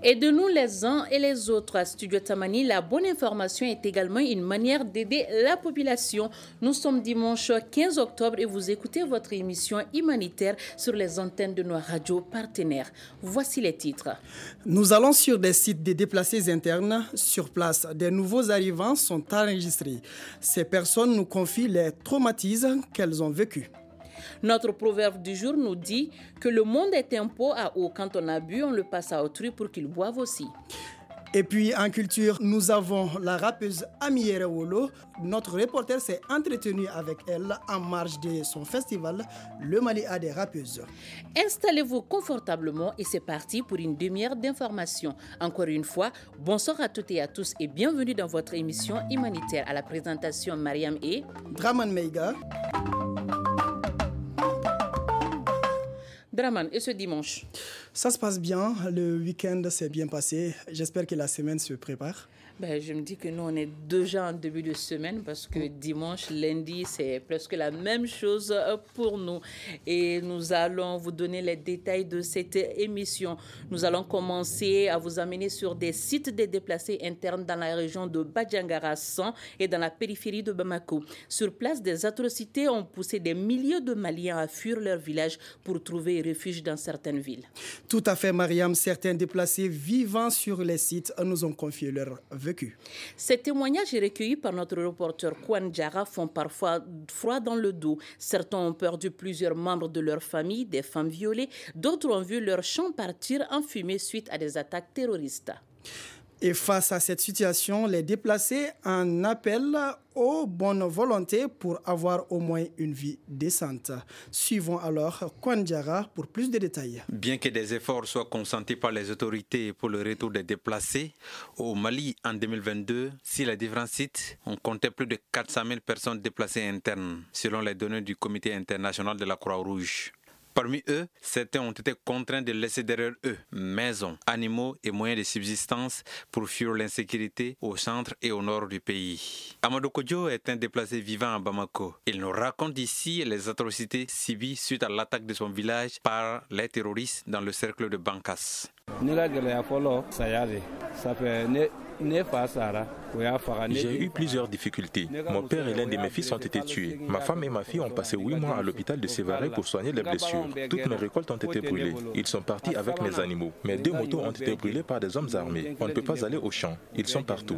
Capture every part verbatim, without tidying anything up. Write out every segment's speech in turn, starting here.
Et de nous les uns et les autres à Studio Tamani, la bonne information est également une manière d'aider la population. Nous sommes dimanche quinze octobre et vous écoutez votre émission humanitaire sur les antennes de nos radios partenaires. Voici les titres. Nous allons sur des sites des déplacés internes. Sur place, des nouveaux arrivants sont enregistrés. Ces personnes nous confient les traumatismes qu'elles ont vécus. Notre proverbe du jour nous dit que le monde est un pot à eau. Quand on a bu, on le passe à autrui pour qu'il boive aussi. Et puis en culture, nous avons la rappeuse Amiere Wolo. Notre reporter s'est entretenu avec elle en marge de son festival Le Mali a des rappeuses. Installez-vous confortablement et c'est parti pour une demi-heure d'information. Encore une fois, bonsoir à toutes et à tous et bienvenue dans votre émission humanitaire. À la présentation, Mariam et Draman Meiga. Draman, et ce dimanche? Ça se passe bien, le week-end s'est bien passé. J'espère que la semaine se prépare. Ben, je me dis que nous, on est déjà en début de semaine parce que dimanche, lundi, c'est presque la même chose pour nous. Et nous allons vous donner les détails de cette émission. Nous allons commencer à vous amener sur des sites des déplacés internes dans la région de Badjangara cent et dans la périphérie de Bamako. Sur place, des atrocités ont poussé des milliers de Maliens à fuir leur village pour trouver refuge dans certaines villes. Tout à fait, Mariam. Certains déplacés vivant sur les sites nous ont confié leur vécu. Ces témoignages recueillis par notre reporter Kwan Djara font parfois froid dans le dos. Certains ont perdu plusieurs membres de leur famille, des femmes violées. D'autres ont vu leur champ partir en fumée suite à des attaques terroristes. Et face à cette situation, les déplacés en appellent aux bonnes volontés pour avoir au moins une vie décente. Suivons alors Kwandiara pour plus de détails. Bien que des efforts soient consentis par les autorités pour le retour des déplacés, au Mali en deux mille vingt-deux, si les différents sites, on comptait plus de quatre cent mille personnes déplacées internes, selon les données du Comité international de la Croix-Rouge. Parmi eux, certains ont été contraints de laisser derrière eux maisons, animaux et moyens de subsistance pour fuir l'insécurité au centre et au nord du pays. Amadou Kodjo est un déplacé vivant à Bamako. Il nous raconte ici les atrocités subies suite à l'attaque de son village par les terroristes dans le cercle de Bankas. J'ai eu plusieurs difficultés. Mon père et l'un de mes fils ont été tués. Ma femme et ma fille ont passé huit mois à l'hôpital de Sévaré pour soigner les blessures. Toutes mes récoltes ont été brûlées. Ils sont partis avec mes animaux. Mes deux motos ont été brûlées par des hommes armés. On ne peut pas aller au champ. Ils sont partout.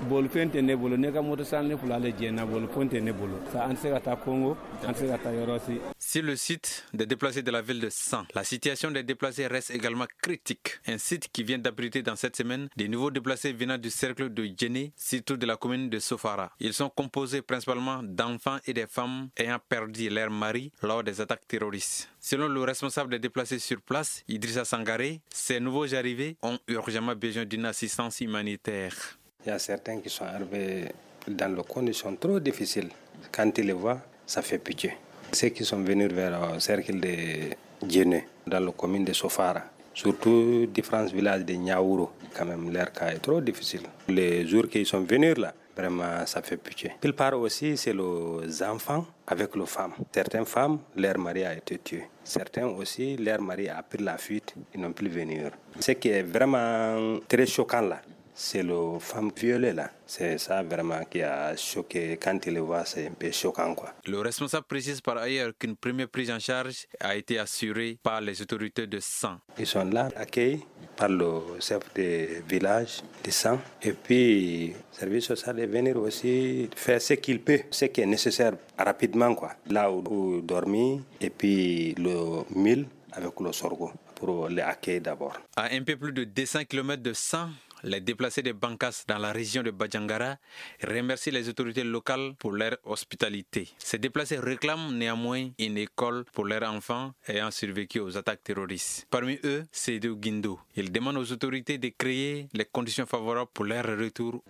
Sur le site des déplacés de la ville de San, la situation des déplacés reste également critique. Un site qui vient d'abriter dans cette semaine des nouveaux déplacés venant du cercle de Djéné, surtout de la commune de Sofara. Ils sont composés principalement d'enfants et des femmes ayant perdu leur mari lors des attaques terroristes. Selon le responsable des déplacés sur place, Idrissa Sangaré, ces nouveaux arrivés ont urgemment besoin d'une assistance humanitaire. Il y a certains qui sont arrivés dans des conditions trop difficiles. Quand ils les voient, ça fait pitié. Ceux qui sont venus vers le cercle de Djéné, dans la commune de Sofara, surtout différents villages de Niaouro, quand même leur cas est trop difficile. Les jours qu'ils sont venus là, vraiment ça fait pitié. Pile part aussi, c'est les enfants avec les femmes. Certaines femmes, leur mari a été tué. Certains aussi, leur mari a pris la fuite, ils n'ont plus venir. Ce qui est vraiment très choquant là, c'est les femmes violées là. C'est ça vraiment qui a choqué. Quand il les voit, c'est un peu choquant quoi. Le responsable précise par ailleurs qu'une première prise en charge a été assurée par les autorités de San. Ils sont là, accueillis par le chef de village de San. Et puis, le service social est venu aussi faire ce qu'il peut, ce qui est nécessaire rapidement quoi. Là où, où dormir et puis le mille avec le sorgho pour les accueillir d'abord. À un peu plus de deux cents kilomètres de San, les déplacés de Bankas dans la région de Badjangara remercient les autorités locales pour leur hospitalité. Ces déplacés réclament néanmoins une école pour leurs enfants ayant survécu aux attaques terroristes. Parmi eux, Seydou Guindo. Il demande aux autorités de créer les conditions favorables pour leur retour.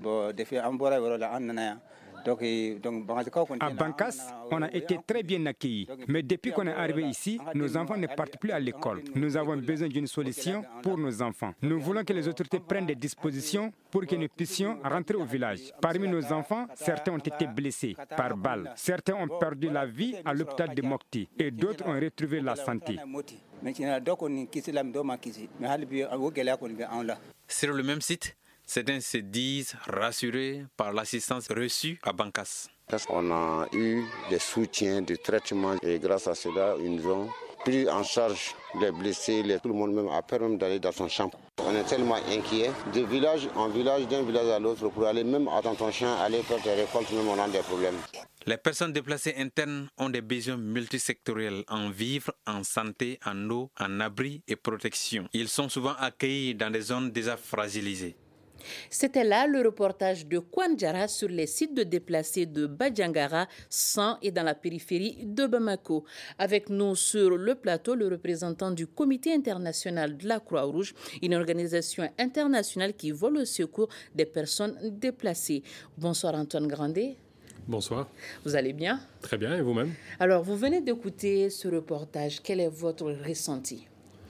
À Bankas, on a été très bien accueillis. Mais depuis qu'on est arrivé ici, nos enfants ne partent plus à l'école. Nous avons besoin d'une solution pour nos enfants. Nous voulons que les autorités prennent des dispositions pour que nous puissions rentrer au village. Parmi nos enfants, certains ont été blessés par balles. Certains ont perdu la vie à l'hôpital de Mokti et d'autres ont retrouvé la santé. Sur le même site, certains se disent rassurés par l'assistance reçue à Bankas. On a eu des soutiens de traitement et grâce à cela, ils nous ont pris en charge les blessés, les, tout le monde même a peur même d'aller dans son champ. On est tellement inquiets, de village en village, d'un village à l'autre, pour aller même à Tonton-Champ, aller faire des récoltes, même on a des problèmes. Les personnes déplacées internes ont des besoins multisectoriels en vivre, en santé, en eau, en abri et protection. Ils sont souvent accueillis dans des zones déjà fragilisées. C'était là le reportage de Kwanjara sur les sites de déplacés de Badjangara, San et dans la périphérie de Bamako. Avec nous sur le plateau, le représentant du Comité international de la Croix-Rouge, une organisation internationale qui vole au secours des personnes déplacées. Bonsoir Antoine Grandet. Bonsoir. Vous allez bien? Très bien, et vous-même? Alors, vous venez d'écouter ce reportage. Quel est votre ressenti?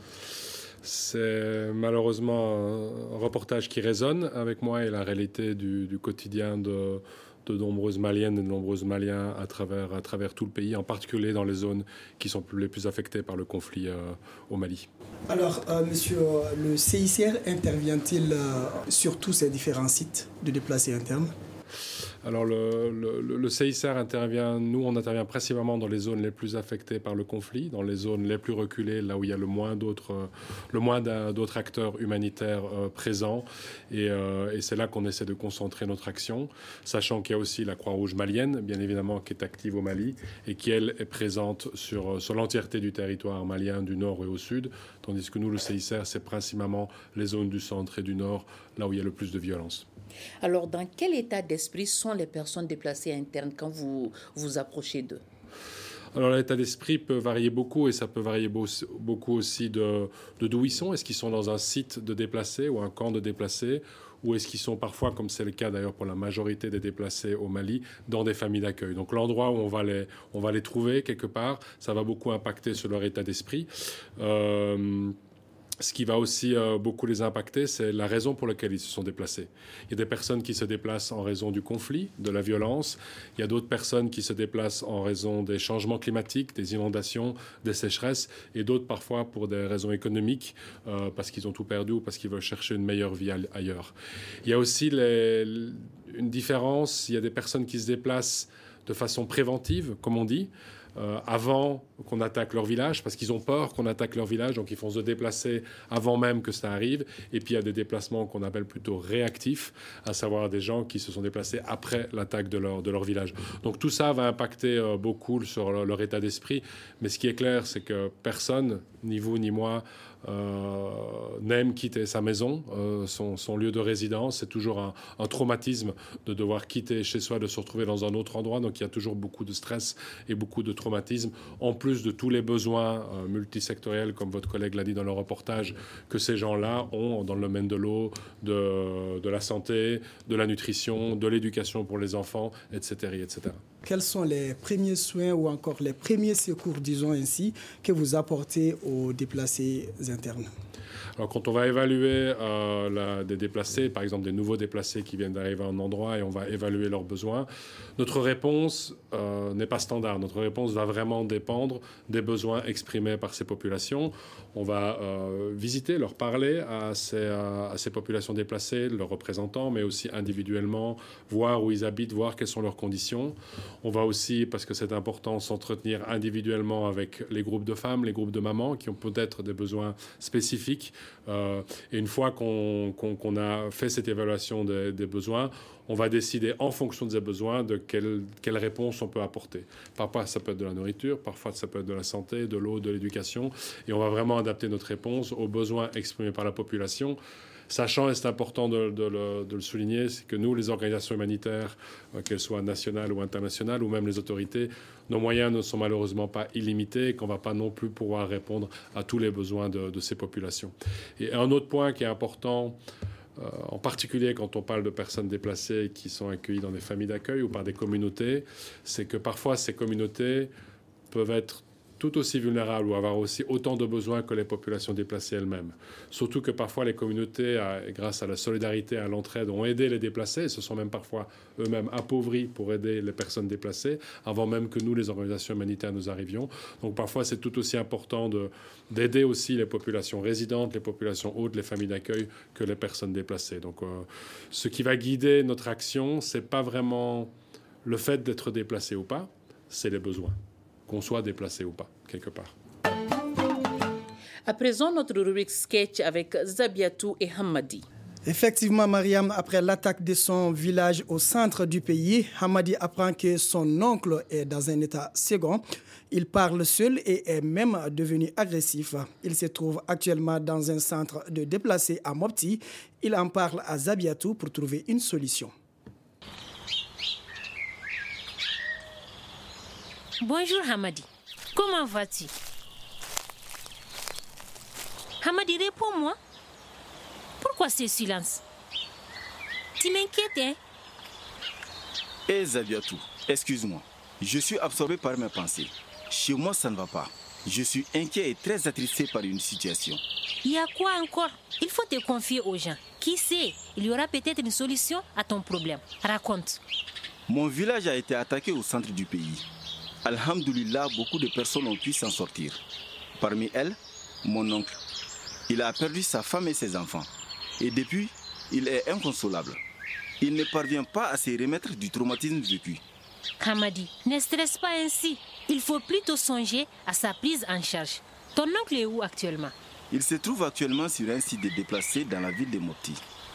C'est malheureusement un reportage qui résonne avec moi et la réalité du, du quotidien de, de nombreuses Maliennes et de nombreux Maliens à travers, à travers tout le pays, en particulier dans les zones qui sont les plus affectées par le conflit euh, au Mali. Alors, euh, monsieur, le C I C R intervient-il euh, sur tous ces différents sites de déplacés internes? Alors le, le, le C I C R intervient, nous on intervient principalement dans les zones les plus affectées par le conflit, dans les zones les plus reculées, là où il y a le moins d'autres, le moins d'autres acteurs humanitaires euh, présents. Et, euh, et c'est là qu'on essaie de concentrer notre action, sachant qu'il y a aussi la Croix-Rouge malienne, bien évidemment, qui est active au Mali et qui, elle, est présente sur, sur l'entièreté du territoire malien, du nord et au sud, tandis que nous, le C I C R, c'est principalement les zones du centre et du nord, là où il y a le plus de violence. Alors, dans quel état d'esprit sont les personnes déplacées internes quand vous vous approchez d'eux? Alors l'état d'esprit peut varier beaucoup et ça peut varier beaucoup aussi de, de d'où ils sont. Est-ce qu'ils sont dans un site de déplacés ou un camp de déplacés, ou est-ce qu'ils sont parfois, comme c'est le cas d'ailleurs pour la majorité des déplacés au Mali, dans des familles d'accueil? Donc l'endroit où on va les, on va les trouver quelque part, ça va beaucoup impacter sur leur état d'esprit. Euh, Ce qui va aussi euh, beaucoup les impacter, c'est la raison pour laquelle ils se sont déplacés. Il y a des personnes qui se déplacent en raison du conflit, de la violence. Il y a d'autres personnes qui se déplacent en raison des changements climatiques, des inondations, des sécheresses, et d'autres parfois pour des raisons économiques, euh, parce qu'ils ont tout perdu ou parce qu'ils veulent chercher une meilleure vie ailleurs. Il y a aussi les, une différence. Il y a des personnes qui se déplacent de façon préventive, comme on dit, Euh, avant qu'on attaque leur village, parce qu'ils ont peur qu'on attaque leur village, donc ils font se déplacer avant même que ça arrive. Et puis il y a des déplacements qu'on appelle plutôt réactifs, à savoir des gens qui se sont déplacés après l'attaque de leur, de leur village. Donc tout ça va impacter euh, beaucoup sur leur, leur état d'esprit. Mais ce qui est clair, c'est que personne, ni vous ni moi, Euh, n'aime quitter sa maison, euh, son, son lieu de résidence. C'est toujours un, un traumatisme de devoir quitter chez soi, de se retrouver dans un autre endroit. Donc il y a toujours beaucoup de stress et beaucoup de traumatisme, en plus de tous les besoins euh, multisectoriels, comme votre collègue l'a dit dans le reportage, que ces gens-là ont dans le domaine de l'eau, de, de la santé, de la nutrition, de l'éducation pour les enfants, et cetera, et cetera. Quels sont les premiers soins ou encore les premiers secours, disons ainsi, que vous apportez aux déplacés internes? Alors, quand on va évaluer euh, la, des déplacés, par exemple des nouveaux déplacés qui viennent d'arriver à un endroit et on va évaluer leurs besoins, notre réponse euh, n'est pas standard. Notre réponse va vraiment dépendre des besoins exprimés par ces populations. On va euh, visiter, leur parler à ces, à ces populations déplacées, leurs représentants, mais aussi individuellement, voir où ils habitent, voir quelles sont leurs conditions. On va aussi, parce que c'est important, s'entretenir individuellement avec les groupes de femmes, les groupes de mamans qui ont peut-être des besoins spécifiques. Euh, et une fois qu'on, qu'on, qu'on a fait cette évaluation des, des besoins, on va décider en fonction de ces besoins de quelle, quelle réponse on peut apporter. Parfois, ça peut être de la nourriture, parfois, ça peut être de la santé, de l'eau, de l'éducation. Et on va vraiment adapter notre réponse aux besoins exprimés par la population. Sachant, et c'est important de, de, le, de le souligner, c'est que nous, les organisations humanitaires, euh, qu'elles soient nationales ou internationales, ou même les autorités, nos moyens ne sont malheureusement pas illimités et qu'on ne va pas non plus pouvoir répondre à tous les besoins de, de ces populations. Et un autre point qui est important, euh, en particulier quand on parle de personnes déplacées qui sont accueillies dans des familles d'accueil ou par des communautés, c'est que parfois ces communautés peuvent être tout aussi vulnérables ou avoir aussi autant de besoins que les populations déplacées elles-mêmes. Surtout que parfois les communautés, grâce à la solidarité, à l'entraide, ont aidé les déplacés et se sont même parfois eux-mêmes appauvris pour aider les personnes déplacées, avant même que nous, les organisations humanitaires, nous arrivions. Donc parfois, c'est tout aussi important de, d'aider aussi les populations résidentes, les populations hautes, les familles d'accueil, que les personnes déplacées. Donc euh, ce qui va guider notre action, ce n'est pas vraiment le fait d'être déplacé ou pas, c'est les besoins, qu'on soit déplacé ou pas, quelque part. À présent, notre rubrique sketch avec Zabiatou et Hamadi. Effectivement, Mariam, après l'attaque de son village au centre du pays, Hamadi apprend que son oncle est dans un état second. Il parle seul et est même devenu agressif. Il se trouve actuellement dans un centre de déplacés à Mopti. Il en parle à Zabiatou pour trouver une solution. Bonjour Hamadi, comment vas-tu? Hamadi, réponds-moi. Pourquoi ce silence? Tu m'inquiètes, hein? Eh Zabiatou, excuse-moi. Je suis absorbé par mes pensées. Chez moi, ça ne va pas. Je suis inquiet et très attristé par une situation. Il y a quoi encore? Il faut te confier aux gens. Qui sait, il y aura peut-être une solution à ton problème. Raconte. Mon village a été attaqué au centre du pays. Alhamdoulilah, beaucoup de personnes ont pu s'en sortir. Parmi elles, mon oncle. Il a perdu sa femme et ses enfants. Et depuis, il est inconsolable. Il ne parvient pas à se remettre du traumatisme vécu. Hamadi, ne stresse pas ainsi. Il faut plutôt songer à sa prise en charge. Ton oncle est où actuellement? Il se trouve actuellement sur un site de déplacés dans la ville de Mopti.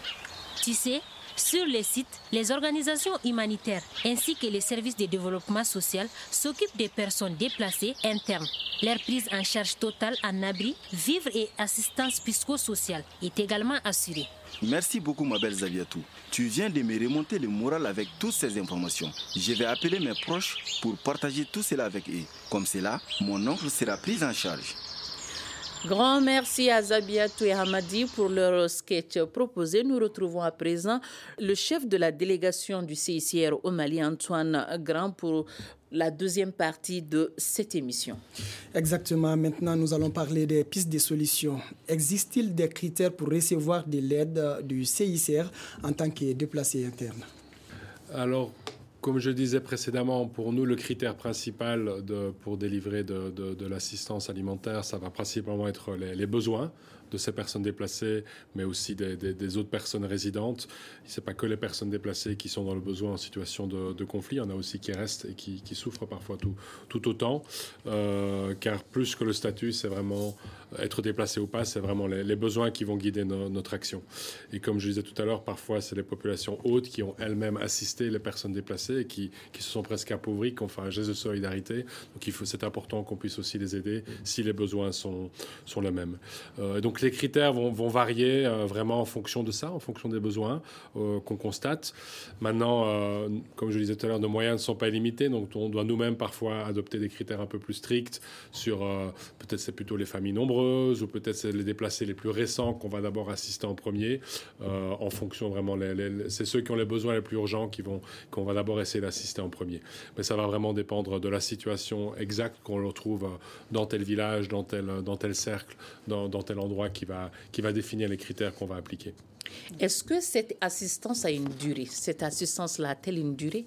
Tu sais, sur les sites, les organisations humanitaires ainsi que les services de développement social s'occupent des personnes déplacées internes. Leur prise en charge totale en abri, vivre et assistance psychosociale est également assurée. Merci beaucoup ma belle Zabiatou. Tu viens de me remonter le moral avec toutes ces informations. Je vais appeler mes proches pour partager tout cela avec eux. Comme cela, mon oncle sera pris en charge. Grand merci à Zabiatou et Hamadi pour leur sketch proposé. Nous retrouvons à présent le chef de la délégation du C I C R au Mali, Antoine Grand, pour la deuxième partie de cette émission. Exactement. Maintenant, nous allons parler des pistes de solutions. Existe-t-il des critères pour recevoir de l'aide du C I C R en tant que déplacé interne? Alors, comme je disais précédemment, pour nous, le critère principal de, pour délivrer de, de, de l'assistance alimentaire, ça va principalement être les, les besoins de ces personnes déplacées, mais aussi des, des, des autres personnes résidentes. Ce n'est pas que les personnes déplacées qui sont dans le besoin en situation de, de conflit, il y en a aussi qui restent et qui, qui souffrent parfois tout, tout autant, euh, car plus que le statut, c'est vraiment être déplacé ou pas, c'est vraiment les, les besoins qui vont guider no, notre action. Et comme je disais tout à l'heure, parfois c'est les populations hautes qui ont elles-mêmes assisté les personnes déplacées et qui, qui se sont presque appauvries, qui ont fait un geste de solidarité. Donc il faut, c'est important qu'on puisse aussi les aider si les besoins sont, sont les mêmes. Euh, donc les critères vont, vont varier euh, vraiment en fonction de ça, en fonction des besoins euh, qu'on constate. Maintenant, euh, comme je le disais tout à l'heure, nos moyens ne sont pas illimités, donc on doit nous-mêmes parfois adopter des critères un peu plus stricts sur euh, peut-être c'est plutôt les familles nombreuses ou peut-être c'est les déplacés les plus récents qu'on va d'abord assister en premier, euh, en fonction vraiment, les, les, c'est ceux qui ont les besoins les plus urgents qui vont, qu'on va d'abord essayer d'assister en premier. Mais ça va vraiment dépendre de la situation exacte qu'on retrouve dans tel village, dans tel, dans tel cercle, dans, dans tel endroit qui va, qui va définir les critères qu'on va appliquer. Est-ce que cette assistance a une durée? Cette assistance-là a-t-elle une durée?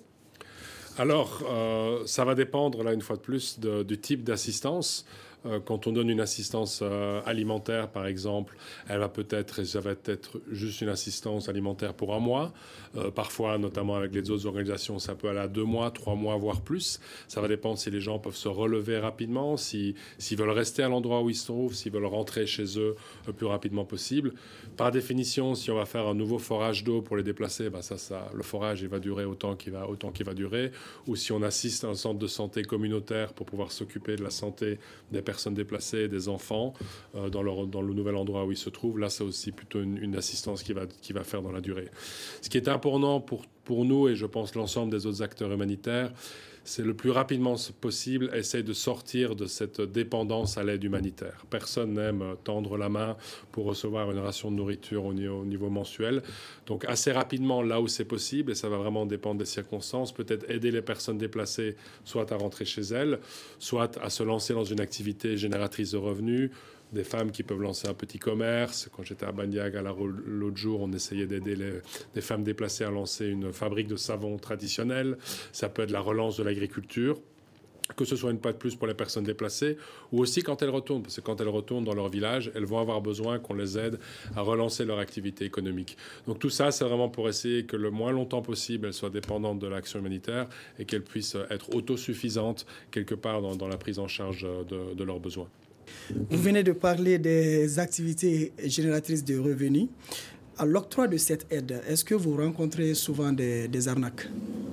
Alors, euh, ça va dépendre, là, une fois de plus, de, du type d'assistance. Euh, quand on donne une assistance euh, alimentaire, par exemple, elle va peut-être, ça va être juste une assistance alimentaire pour un mois. Euh, parfois, notamment avec les autres organisations, ça peut aller à deux mois, trois mois, voire plus. Ça va dépendre si les gens peuvent se relever rapidement, si, s'ils veulent rester à l'endroit où ils se trouvent, s'ils veulent rentrer chez eux le plus rapidement possible. Par définition, si on va faire un nouveau forage d'eau pour les déplacer, ben ça, ça, le forage il va durer autant qu'il va, autant qu'il va durer. Ou si on assiste à un centre de santé communautaire pour pouvoir s'occuper de la santé des personnes déplacées, des enfants, euh, dans, leur, dans le nouvel endroit où ils se trouvent, là, c'est aussi plutôt une, une assistance qui va, qui va faire dans la durée. Ce qui est important pour, pour nous, et je pense l'ensemble des autres acteurs humanitaires, c'est le plus rapidement possible, essayer de sortir de cette dépendance à l'aide humanitaire. Personne n'aime tendre la main pour recevoir une ration de nourriture au niveau, au niveau mensuel. Donc assez rapidement, là où c'est possible, et ça va vraiment dépendre des circonstances, peut-être aider les personnes déplacées soit à rentrer chez elles, soit à se lancer dans une activité génératrice de revenus, des femmes qui peuvent lancer un petit commerce. Quand j'étais à Bandiaga l'autre jour, on essayait d'aider les, les femmes déplacées à lancer une fabrique de savon traditionnel. Ça peut être la relance de l'agriculture, que ce soit une fois de plus pour les personnes déplacées, ou aussi quand elles retournent, parce que quand elles retournent dans leur village, elles vont avoir besoin qu'on les aide à relancer leur activité économique. Donc tout ça, c'est vraiment pour essayer que le moins longtemps possible, elles soient dépendantes de l'action humanitaire et qu'elles puissent être autosuffisantes quelque part dans, dans la prise en charge de, de leurs besoins. Vous venez de parler des activités génératrices de revenus. À l'octroi de cette aide, est-ce que vous rencontrez souvent des, des arnaques ?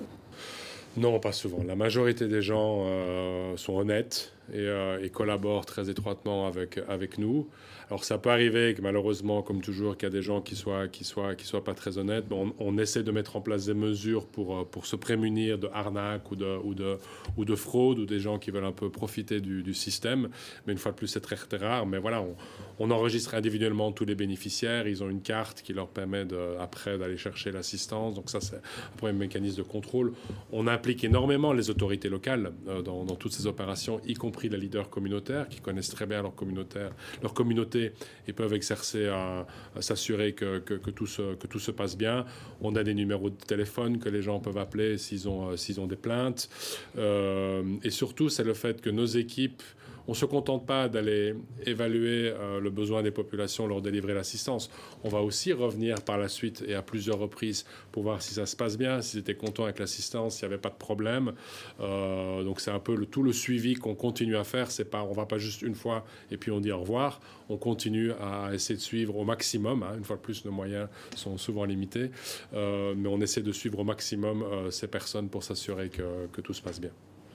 Non, pas souvent. La majorité des gens euh, sont honnêtes et, euh, et collaborent très étroitement avec, avec nous. Alors ça peut arriver que malheureusement, comme toujours, qu'il y a des gens qui soient, qui soient, qui soient pas très honnêtes. On, on essaie de mettre en place des mesures pour, pour se prémunir de arnaques ou de, ou, de, ou de fraude ou des gens qui veulent un peu profiter du, du système. Mais une fois de plus, c'est très, très rare. Mais voilà, on, on enregistre individuellement tous les bénéficiaires. Ils ont une carte qui leur permet de, après d'aller chercher l'assistance. Donc ça, c'est un premier mécanisme de contrôle. On implique énormément les autorités locales euh, dans, dans toutes ces opérations, y compris les leaders communautaires qui connaissent très bien leur communautaire, leur communauté et peuvent exercer à, à s'assurer que, que, que, tout se, que tout se passe bien. On a des numéros de téléphone que les gens peuvent appeler s'ils ont, euh, s'ils ont des plaintes. Euh, et surtout, c'est le fait que nos équipes, on ne se contente pas d'aller évaluer euh, le besoin des populations, leur délivrer l'assistance. On va aussi revenir par la suite et à plusieurs reprises pour voir si ça se passe bien, s'ils étaient contents avec l'assistance, s'il n'y avait pas de problème. Euh, donc c'est un peu le, tout le suivi qu'on continue à faire. C'est pas, on ne va pas juste une fois et puis on dit au revoir. On continue à essayer de suivre au maximum. Hein. Une fois de plus, nos moyens sont souvent limités. Euh, mais on essaie de suivre au maximum euh, ces personnes pour s'assurer que, que tout se passe bien.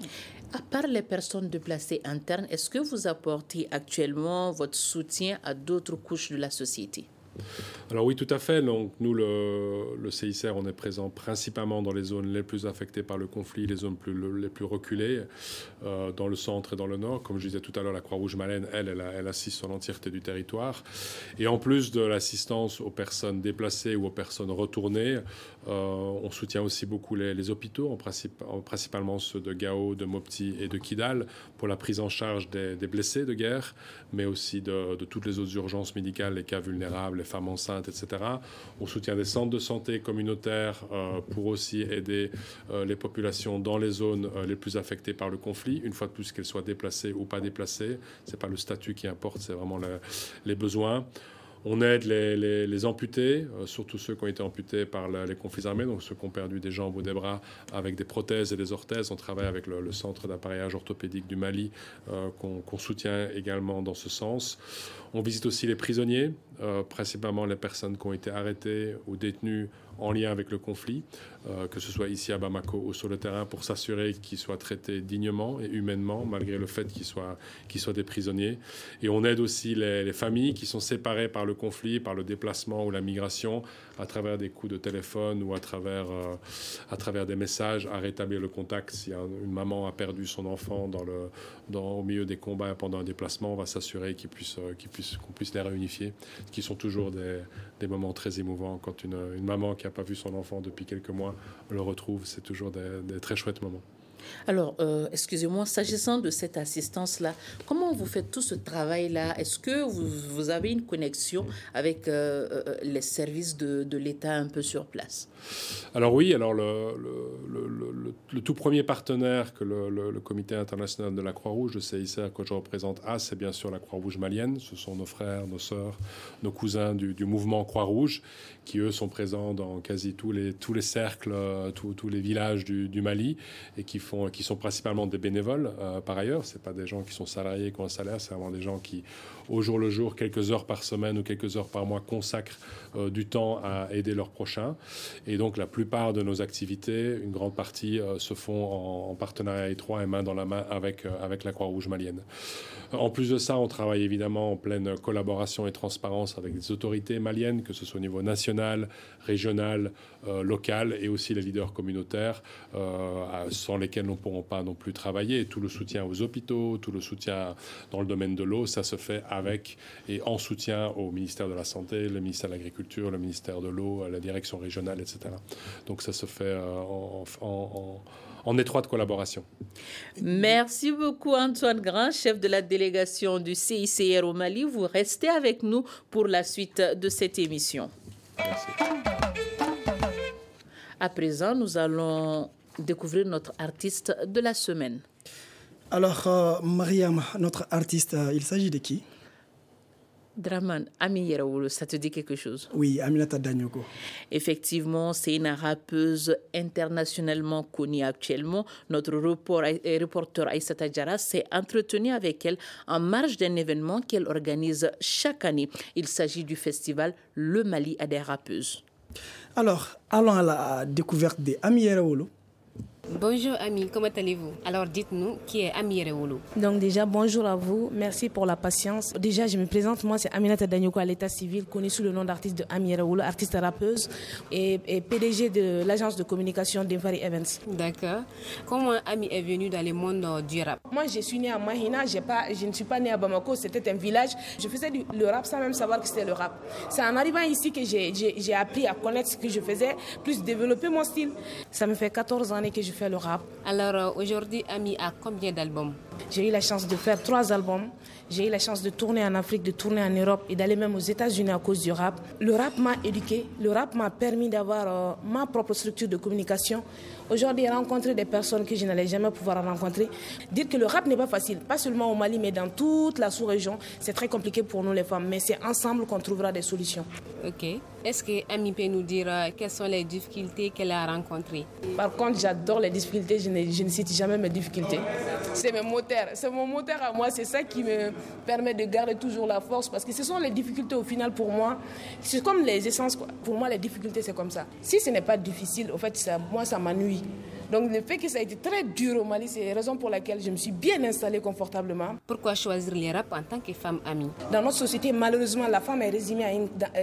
À part les personnes déplacées internes, est-ce que vous apportez actuellement votre soutien à d'autres couches de la société ? Alors oui, tout à fait. Donc, nous, le, le C I C R, on est présent principalement dans les zones les plus affectées par le conflit, les zones plus, le, les plus reculées, euh, dans le centre et dans le nord. Comme je disais tout à l'heure, la Croix-Rouge malienne, elle, elle, elle assiste sur l'entièreté du territoire. Et en plus de l'assistance aux personnes déplacées ou aux personnes retournées, euh, on soutient aussi beaucoup les, les hôpitaux, en principe, en, principalement ceux de Gao, de Mopti et de Kidal, pour la prise en charge des, des blessés de guerre, mais aussi de, de toutes les autres urgences médicales, les cas vulnérables, les femmes enceintes, et cetera. On soutient des centres de santé communautaires euh, pour aussi aider euh, les populations dans les zones euh, les plus affectées par le conflit, une fois de plus qu'elles soient déplacées ou pas déplacées. Ce n'est pas le statut qui importe, c'est vraiment le, les besoins. On aide les, les, les amputés, euh, surtout ceux qui ont été amputés par la, les conflits armés, donc ceux qui ont perdu des jambes ou des bras avec des prothèses et des orthèses. On travaille avec le, le centre d'appareillage orthopédique du Mali, euh, qu'on, qu'on soutient également dans ce sens. On visite aussi les prisonniers, euh, principalement les personnes qui ont été arrêtées ou détenues en lien avec le conflit, euh, que ce soit ici à Bamako ou sur le terrain, pour s'assurer qu'ils soient traités dignement et humainement, malgré le fait qu'ils soient, qu'ils soient des prisonniers. Et on aide aussi les, les familles qui sont séparées par le conflit, par le déplacement ou la migration, à travers des coups de téléphone ou à travers, euh, à travers des messages, à rétablir le contact. Si une maman a perdu son enfant dans le, dans, au milieu des combats pendant un déplacement, on va s'assurer qu'ils puissent, qu'ils puissent, qu'on puisse les réunifier, ce qui sont toujours des, des moments très émouvants. Quand une, une maman qui n'a pas vu son enfant depuis quelques mois le retrouve, c'est toujours des, des très chouettes moments. Alors, euh, excusez-moi, s'agissant de cette assistance-là, comment vous faites tout ce travail-là ? Est-ce que vous, vous avez une connexion avec euh, euh, les services de, de l'État un peu sur place ? Alors oui, alors le, le, le, le, le tout premier partenaire que le, le, le Comité international de la Croix-Rouge, le C I C R que je représente, a, c'est bien sûr la Croix-Rouge malienne. Ce sont nos frères, nos sœurs, nos cousins du, du mouvement Croix-Rouge, qui eux sont présents dans quasi tous les, tous les cercles, tous, tous les villages du, du Mali, et qui font qui sont principalement des bénévoles euh, par ailleurs. Ce n'est pas des gens qui sont salariés, qui ont un salaire, c'est vraiment des gens qui, au jour le jour, quelques heures par semaine ou quelques heures par mois, consacrent euh, du temps à aider leurs prochains. Et donc la plupart de nos activités, une grande partie, euh, se font en, en partenariat étroit et main dans la main avec, euh, avec la Croix-Rouge malienne. En plus de ça, on travaille évidemment en pleine collaboration et transparence avec les autorités maliennes, que ce soit au niveau national, régional, euh, local, et aussi les leaders communautaires, euh, sans lesquels nous ne pourrons pas non plus travailler. Tout le soutien aux hôpitaux, tout le soutien dans le domaine de l'eau, ça se fait avec et en soutien au ministère de la Santé, le ministère de l'Agriculture, le ministère de l'Eau, la direction régionale, et cetera. Donc ça se fait euh, en, en, en, en étroite collaboration. Merci beaucoup Antoine Grand, chef de la délégation du C I C R au Mali. Vous restez avec nous pour la suite de cette émission. Merci. À présent, nous allons découvrir notre artiste de la semaine. Alors, euh, Mariam, notre artiste, euh, il s'agit de qui? Draman, Ami Yerawolo, ça te dit quelque chose? Oui, Aminata Danyoko. Effectivement, c'est une rappeuse internationalement connue actuellement. Notre reporter Aïssata Diarra s'est entretenu avec elle en marge d'un événement qu'elle organise chaque année. Il s'agit du festival Le Mali a des rappeuses. Alors, allons à la découverte d'Ami Yerawolo. Bonjour Ami, comment allez-vous? Alors dites-nous, qui est Ami Yerawolo? Donc déjà, bonjour à vous, merci pour la patience. Déjà, je me présente, moi c'est Aminata Danyoko à l'état civil, connue sous le nom d'artiste de Ami Yerawolo, artiste rappeuse et, et P D G de l'agence de communication d'Invari Events. D'accord. Comment Ami est venue dans le monde du rap? Moi je suis née à Mahina, j'ai pas, je ne suis pas née à Bamako, c'était un village. Je faisais du, le rap sans même savoir que c'était le rap. C'est en arrivant ici que j'ai, j'ai, j'ai appris à connaître ce que je faisais, plus développer mon style. Ça me fait quatorze années que je fais le rap. Alors euh, aujourd'hui, Ami a combien d'albums? J'ai eu la chance de faire trois albums. J'ai eu la chance de tourner en Afrique, de tourner en Europe et d'aller même aux États-Unis à cause du rap. Le rap m'a éduqué. Le rap m'a permis d'avoir euh, ma propre structure de communication. Aujourd'hui, rencontrer des personnes que je n'allais jamais pouvoir rencontrer. Dire que le rap n'est pas facile, pas seulement au Mali, mais dans toute la sous-région. C'est très compliqué pour nous les femmes, mais c'est ensemble qu'on trouvera des solutions. Ok. Est-ce que Ami peut nous dire euh, quelles sont les difficultés qu'elle a rencontrées? Par contre, j'adore les difficultés. Je ne, je ne cite jamais mes difficultés. C'est mes moteurs. C'est mon moteur à moi. C'est ça qui me permet de garder toujours la force. Parce que ce sont les difficultés au final pour moi. C'est comme les essences, quoi. Pour moi, les difficultés, c'est comme ça. Si ce n'est pas difficile, au fait, ça, moi, ça m'ennuie. Donc le fait que ça a été très dur au Mali, c'est la raison pour laquelle je me suis bien installée confortablement. Pourquoi choisir les rap en tant que femme Ami? Dans notre société, malheureusement, la femme est résumée à, une,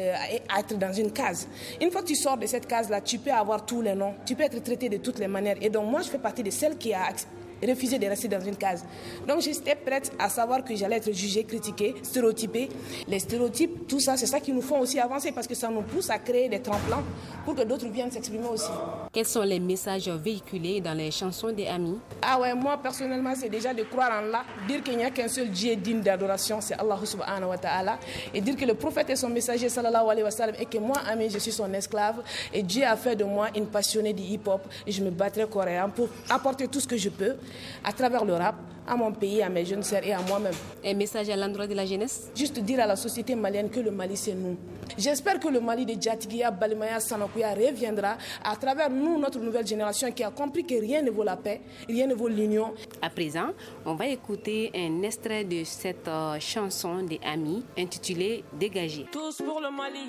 à être dans une case. Une fois que tu sors de cette case-là, tu peux avoir tous les noms, tu peux être traité de toutes les manières. Et donc moi, je fais partie de celles qui a refusé de rester dans une case. Donc j'étais prête à savoir que j'allais être jugée, critiquée, stéréotypée. Les stéréotypes, tout ça, c'est ça qui nous font aussi avancer parce que ça nous pousse à créer des tremplins pour que d'autres viennent s'exprimer aussi. Quels sont les messages véhiculés dans les chansons des Amis? Ah ouais, moi personnellement, c'est déjà de croire en Allah, dire qu'il n'y a qu'un seul Dieu digne d'adoration, c'est Allah subhanahu wa ta'ala, et dire que le prophète est son messager sallallahu alayhi wa sallam et que moi, Ami, je suis son esclave et Dieu a fait de moi une passionnée du hip-hop et je me battrai coréen pour apporter tout ce que je peux à travers le rap, à mon pays, à mes jeunes sœurs et à moi-même. Un message à l'endroit de la jeunesse? Juste dire à la société malienne que le Mali, c'est nous. J'espère que le Mali de Djatigia, Balimaya, Sanokuya reviendra à travers nous, notre nouvelle génération qui a compris que rien ne vaut la paix, rien ne vaut l'union. À présent, on va écouter un extrait de cette euh, chanson des Amis intitulée Dégagé. Tous pour le Mali,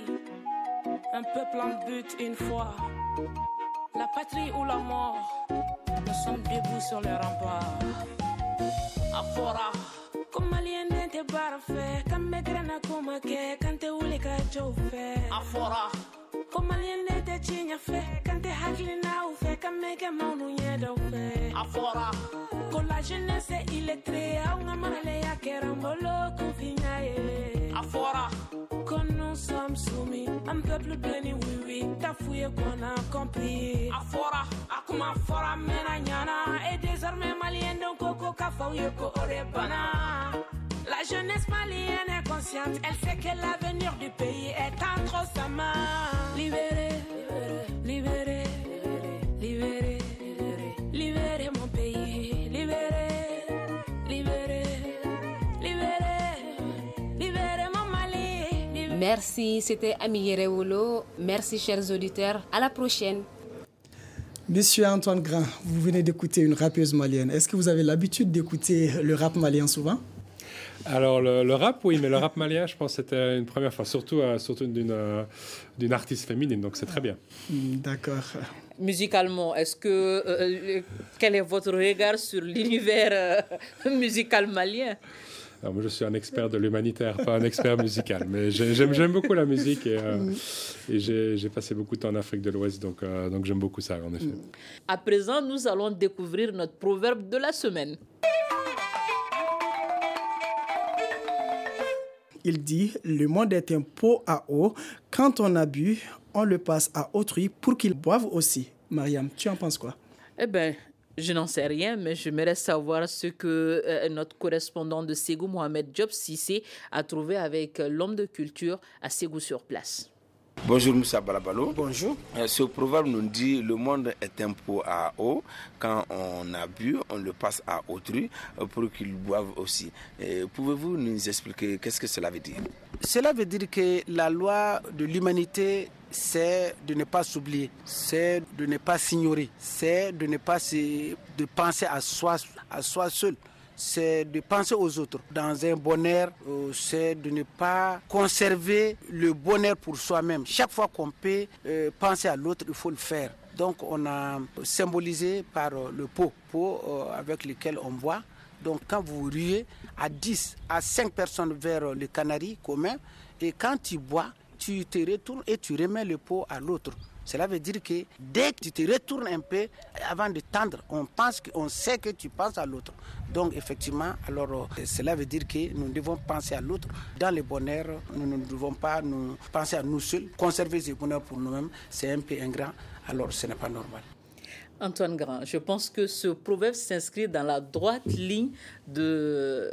un peuple en but une fois. La patrie ou la mort, nous sommes debout sur les remparts. Afora, comme malien n'était pas fait, comme mes graines comme que quand t'es où les gars fait. Afora, comme malien n'était chigna fait, quand t'es haklina ou fait, comme mes gamins nous y fait. Afora, quand la jeunesse est illettrée, on a marlé à Kerambolo, confinaye. Afora. Quand nous sommes soumis, un peuple béni, oui, oui, t'as fouillé qu'on a compris. Afora, akuma fora, menanyana, et désormais malien, donc coco, kafa, yoko, orebana. La jeunesse malienne est consciente, elle sait que l'avenir du pays est entre sa main. Libéré, libéré, libéré, libéré, libéré, libéré mon pays, libéré, libéré, libéré, libéré mon Mali. Merci, c'était Ami Yerawolo. Merci, chers auditeurs. À la prochaine. Monsieur Antoine Grand, vous venez d'écouter une rappeuse malienne. Est-ce que vous avez l'habitude d'écouter le rap malien souvent? Alors, le, le rap, oui, mais le rap malien, je pense que c'était une première fois, surtout, euh, surtout d'une, euh, d'une artiste féminine, donc c'est très bien. D'accord. Musicalement, est-ce que, euh, quel est votre regard sur l'univers euh, musical malien? Alors, moi, je suis un expert de l'humanitaire, pas un expert musical, mais j'aime, j'aime beaucoup la musique et, euh, et j'ai, j'ai passé beaucoup de temps en Afrique de l'Ouest, donc, euh, donc j'aime beaucoup ça, en effet. À présent, nous allons découvrir notre proverbe de la semaine. Il dit, le monde est un pot à eau. Quand on a bu, on le passe à autrui pour qu'il boive aussi. Mariam, tu en penses quoi? Eh bien, je n'en sais rien, mais j'aimerais savoir ce que euh, notre correspondant de Ségou, Mohamed Diop Cissé, a trouvé avec l'homme de culture à Ségou sur place. Bonjour Moussa Balabalo. Bonjour. Ce proverbe nous dit le monde est un pot à eau. Quand on a bu, on le passe à autrui pour qu'il boive aussi. Et pouvez-vous nous expliquer qu'est-ce que cela veut dire? Cela veut dire que la loi de l'humanité, c'est de ne pas s'oublier, c'est de ne pas s'ignorer, c'est de ne pas se, de penser à soi, à soi seul. C'est de penser aux autres. Dans un bonheur, c'est de ne pas conserver le bonheur pour soi-même. Chaque fois qu'on peut euh, penser à l'autre, il faut le faire. Donc on a symbolisé par le pot, pot euh, avec lequel on boit. Donc quand vous riez à dix, à cinq personnes vers le canari commun, et quand tu bois, tu te retournes et tu remets le pot à l'autre. Cela veut dire que dès que tu te retournes un peu, avant de tendre, on pense qu'on sait que tu penses à l'autre. Donc effectivement, alors cela veut dire que nous devons penser à l'autre. Dans le bonheur, nous ne devons pas nous penser à nous seuls. Conserver ce bonheur pour nous-mêmes, c'est un peu ingrat, alors ce n'est pas normal. Antoine Grand, je pense que ce proverbe s'inscrit dans la droite ligne de,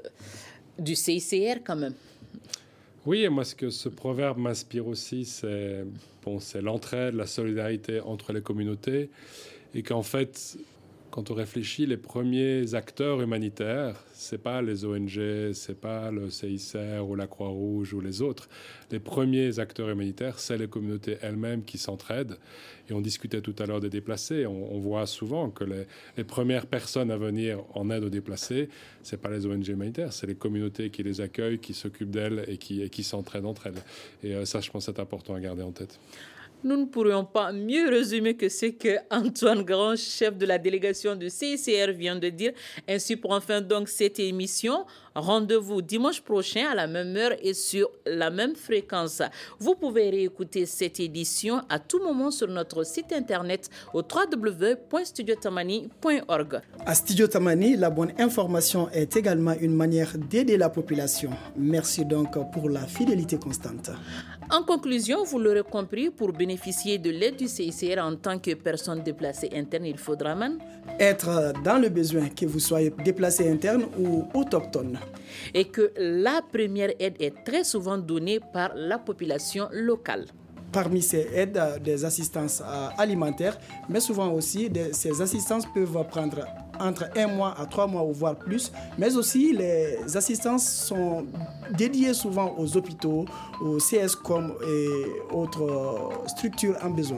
du C I C R quand même. Oui, et moi, ce que ce proverbe m'inspire aussi, c'est, bon, c'est l'entraide, la solidarité entre les communautés. Et qu'en fait, quand on réfléchit, les premiers acteurs humanitaires, ce n'est pas les O N G, ce n'est pas le C I C R ou la Croix-Rouge ou les autres. Les premiers acteurs humanitaires, c'est les communautés elles-mêmes qui s'entraident. Et on discutait tout à l'heure des déplacés. On, on voit souvent que les, les premières personnes à venir en aide aux déplacés, ce n'est pas les O N G humanitaires, c'est les communautés qui les accueillent, qui s'occupent d'elles et qui, et qui s'entraident entre elles. Et euh, ça, je pense, c'est important à garder en tête. Nous ne pourrions pas mieux résumer que ce que Antoine Grand, chef de la délégation du C I C R, vient de dire. Ainsi pour enfin donc cette émission. Rendez-vous dimanche prochain à la même heure et sur la même fréquence. Vous pouvez réécouter cette édition à tout moment sur notre site internet au w w w point studio tamani point org. À Studio Tamani, la bonne information est également une manière d'aider la population. Merci donc pour la fidélité constante. En conclusion, vous l'aurez compris, pour bénéficier de l'aide du C I C R en tant que personne déplacée interne, il faudra man être dans le besoin, que vous soyez déplacé interne ou autochtone. Et que la première aide est très souvent donnée par la population locale. Parmi ces aides, des assistances alimentaires, mais souvent aussi, des, ces assistances peuvent prendre entre un mois à trois mois ou voire plus, mais aussi les assistances sont dédiées souvent aux hôpitaux, aux C S C O M et autres structures en besoin.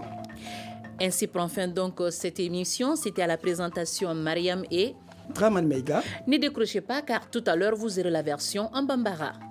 Ainsi prend fin donc cette émission. C'était à la présentation Mariam et Draman Meiga. Ne décrochez pas car tout à l'heure vous aurez la version en Bambara.